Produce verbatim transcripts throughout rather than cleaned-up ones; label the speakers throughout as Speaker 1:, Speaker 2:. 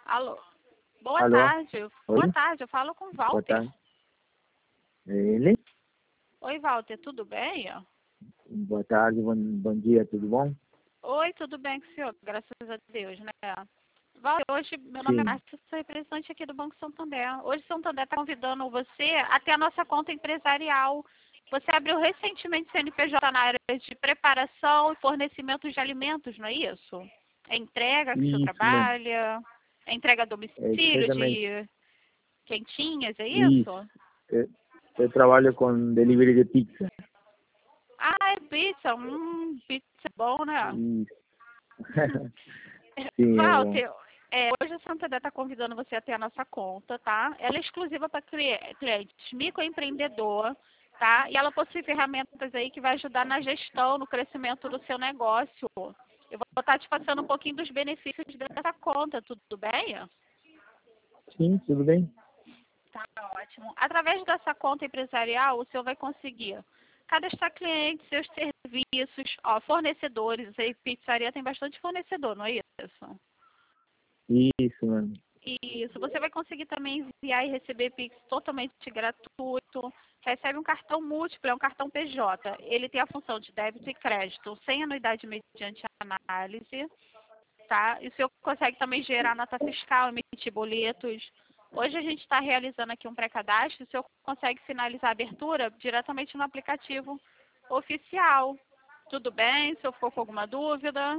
Speaker 1: Alô? Boa
Speaker 2: Alô?
Speaker 1: tarde.
Speaker 2: Oi?
Speaker 1: Boa tarde, eu falo com o
Speaker 2: Boa
Speaker 1: Walter.
Speaker 2: tarde. Ele?
Speaker 1: Oi, Walter, tudo bem?
Speaker 2: Boa tarde, bom, bom dia, tudo bom?
Speaker 1: Oi, tudo bem com o senhor? Graças a Deus, né? Walter, hoje, meu nome é
Speaker 2: Sim.
Speaker 1: Márcia, sou representante aqui do Banco Santander. Hoje o Santander está convidando você a ter a nossa conta empresarial. Você abriu recentemente C N P J na área de preparação e fornecimento de alimentos, não é isso? É entrega que o senhor
Speaker 2: Isso mesmo.
Speaker 1: trabalha? É entrega a
Speaker 2: É,
Speaker 1: domicílio
Speaker 2: exatamente.
Speaker 1: de quentinhas, é
Speaker 2: Isso.
Speaker 1: isso?
Speaker 2: Eu, eu trabalho com delivery de pizza.
Speaker 1: Ah, é pizza. Hum, pizza é bom, né?
Speaker 2: Isso. Sim, é bom.
Speaker 1: Walter, é, hoje a Santander está convidando você a ter a nossa conta, tá? Ela é exclusiva para clientes microempreendedor, tá? E ela possui ferramentas aí que vai ajudar na gestão, no crescimento do seu negócio. Eu vou estar te passando um pouquinho dos benefícios dessa conta, tudo bem?
Speaker 2: Sim, tudo bem?
Speaker 1: Tá ótimo. Através dessa conta empresarial, o senhor vai conseguir cadastrar clientes, seus serviços, ó, fornecedores. Aí, pizzaria tem bastante fornecedor, não é isso?
Speaker 2: Isso, mano.
Speaker 1: Isso. Você vai conseguir também enviar e receber Pix totalmente gratuito. Recebe um cartão múltiplo, é um cartão P J. Ele tem a função de débito e crédito, sem anuidade mediante análise. Tá? E o senhor consegue também gerar nota fiscal, emitir boletos. Hoje a gente está realizando aqui um pré-cadastro, o senhor consegue finalizar a abertura diretamente no aplicativo oficial. Tudo bem? Se eu for com alguma dúvida?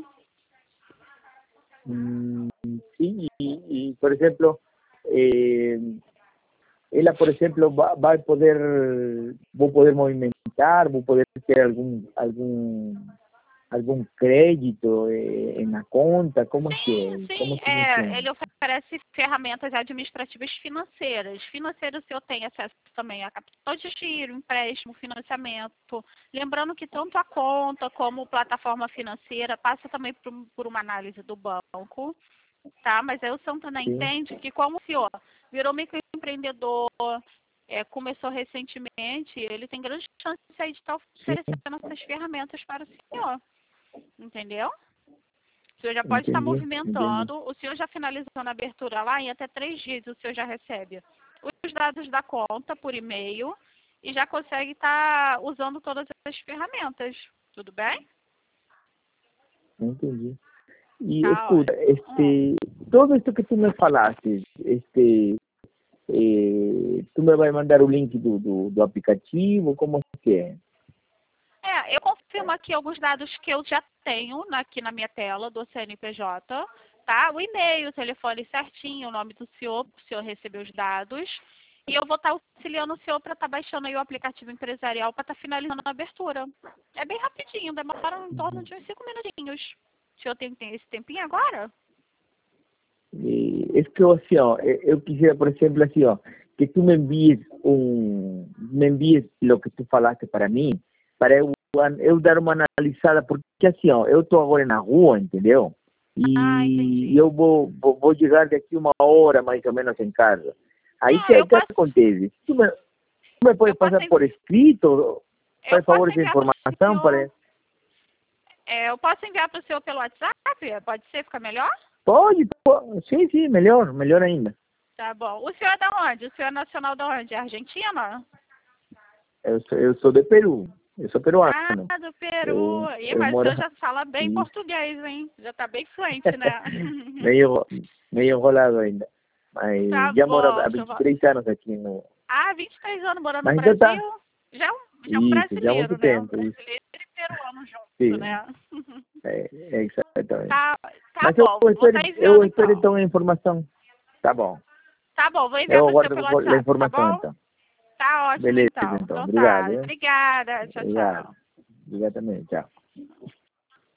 Speaker 2: Hum, sim, y, y, por ejemplo, eh, ella, por ejemplo, va, va a poder, vou poder movimentar, vou poder ter algum, algum, algum crédito eh, en la conta, ¿cómo es
Speaker 1: Sim,
Speaker 2: que, cómo
Speaker 1: sim.
Speaker 2: es que
Speaker 1: É,
Speaker 2: funciona?
Speaker 1: ele oferece ferramentas administrativas financeiras. Financeiro, o senhor tem acesso também a capital de giro, empréstimo, financiamento. Lembrando que tanto a conta como plataforma financeira passa também por, por uma análise do banco, tá? Mas aí o Santander
Speaker 2: Sí,
Speaker 1: entende que como o senhor virou microempreendedor, é, começou recentemente, ele tem grande chance aí de estar
Speaker 2: sí,
Speaker 1: oferecendo essas ferramentas para o senhor, entendeu? O senhor já pode estar
Speaker 2: entendí, entiendo.
Speaker 1: movimentando. O senhor já finalizou na abertura lá, em até três dias o senhor já recebe os dados da conta por e-mail e já consegue estar usando todas as ferramentas. Tudo bem?
Speaker 2: Entendi. Y
Speaker 1: Tá
Speaker 2: escuta,
Speaker 1: ótimo. Hum.
Speaker 2: este, todo esto que tú me falaste, este, eh, tú me vas a mandar o link do, do, do aplicativo, como é que é?
Speaker 1: É, eu confirmo aqui alguns dados que eu já tenho na- aqui na minha tela do C N P J, tá? O e-mail, o telefone certinho, o nome do senhor, para o senhor receber os dados. E eu vou estar auxiliando o senhor para estar baixando aí o aplicativo empresarial para estar finalizando a abertura. É bem rapidinho, demora em torno de uns cinco minutinhos. O senhor tem, tem esse tempinho agora?
Speaker 2: Eh, es que, o sea, eh, yo quisiera, por ejemplo, así, ó, que tú me envíes un, me envíes lo que tú falaste para mí, para eu, eu dar uma analisada, porque assim, ó, eu tô agora na rua, entendeu?
Speaker 1: Ah,
Speaker 2: E
Speaker 1: entendi.
Speaker 2: eu vou, vou, vou chegar daqui uma hora, mais ou menos, em casa. Aí,
Speaker 1: Ah,
Speaker 2: que,
Speaker 1: eu
Speaker 2: que
Speaker 1: posso,
Speaker 2: acontece? Tu me, tu me
Speaker 1: eu
Speaker 2: pode
Speaker 1: posso,
Speaker 2: passar
Speaker 1: en-
Speaker 2: por escrito,
Speaker 1: eu
Speaker 2: faz favor,
Speaker 1: posso
Speaker 2: essa
Speaker 1: enviar para o
Speaker 2: informação,
Speaker 1: senhor.
Speaker 2: para...
Speaker 1: É, eu posso enviar para o senhor pelo WhatsApp? Pode ser, fica melhor?
Speaker 2: Pode, pode, sim, sim, melhor, melhor ainda.
Speaker 1: Tá bom. O senhor é da onde? O senhor é nacional da onde? É Argentina?
Speaker 2: Eu sou, eu sou de Peru, eu sou peruano.
Speaker 1: Ah, do Peru.
Speaker 2: Eu,
Speaker 1: Ih,
Speaker 2: eu
Speaker 1: mas o
Speaker 2: moro...
Speaker 1: senhor já fala bem
Speaker 2: Isso.
Speaker 1: português, hein? Já tá bem fluente, né?
Speaker 2: meio, meio enrolado ainda.
Speaker 1: Tá
Speaker 2: Mas já moro
Speaker 1: bom,
Speaker 2: há
Speaker 1: seu
Speaker 2: vinte e
Speaker 1: Val-
Speaker 2: três anos aqui no...
Speaker 1: Ah, vinte e três anos morando no
Speaker 2: Mas então
Speaker 1: Brasil?
Speaker 2: tá.
Speaker 1: Já é um, já é um
Speaker 2: Isso, já há muito
Speaker 1: brasileiro, né? Um
Speaker 2: tempo, isso.
Speaker 1: brasileiro e peruano junto,
Speaker 2: Sim,
Speaker 1: né?
Speaker 2: é, é exatamente.
Speaker 1: Tá, tá
Speaker 2: Mas eu
Speaker 1: bom. Vou
Speaker 2: espero,
Speaker 1: estar
Speaker 2: eu
Speaker 1: enviando
Speaker 2: espero
Speaker 1: então.
Speaker 2: então a informação. Tá bom.
Speaker 1: Tá bom, vou enviar
Speaker 2: Eu
Speaker 1: para o senhor
Speaker 2: aguardo
Speaker 1: pelo
Speaker 2: a
Speaker 1: WhatsApp, tá
Speaker 2: informação
Speaker 1: bom?
Speaker 2: então.
Speaker 1: Tá ótimo
Speaker 2: Beleza,
Speaker 1: então.
Speaker 2: então.
Speaker 1: Então tá.
Speaker 2: Obrigado, hein?
Speaker 1: Obrigada. Tchau,
Speaker 2: Obrigado.
Speaker 1: tchau.
Speaker 2: Obrigado também. Tchau.